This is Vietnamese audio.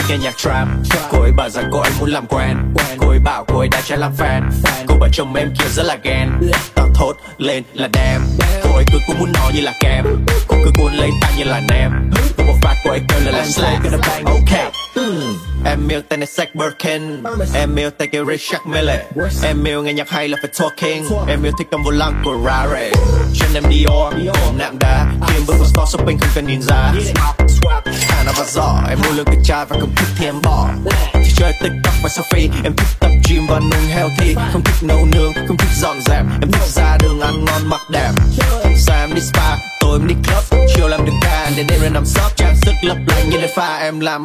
nghe nhạc trap. Cô ấy bảo rằng cô ấy muốn làm quen, cô ấy bảo cô ấy đã trái làm fan. Cô bảo chồng em kia rất là ghen, tao thốt lên là damn. Cô ấy cứ muốn nói như là kem, cô cứ cuốn lấy tay như là nem. Cô một phát cô ấy kêu là slap. Ok. Em yêu tên này Zach Birkin, em yêu tay kia Richard Mille. Em yêu nghe nhạc hay là phải talking, em yêu thích cầm vô lăng của Rare. Chân em Dior, ôm nạm đá, khi em bước vào store shopping không cần nhìn ra. Hàng nào và giỏ, em mua lương cực trai và không thích thì em bỏ. Chỉ chơi TikTok và selfie, em thích tập gym và nâng healthy. Không thích nấu nướng, không thích dọn dẹp, em thích ra đường ăn ngon mặc đẹp. Sáng em đi spa, tối em đi club, chiều làm được ca để đêm ra nằm sót trang sức lấp lánh như đèn pha em làm.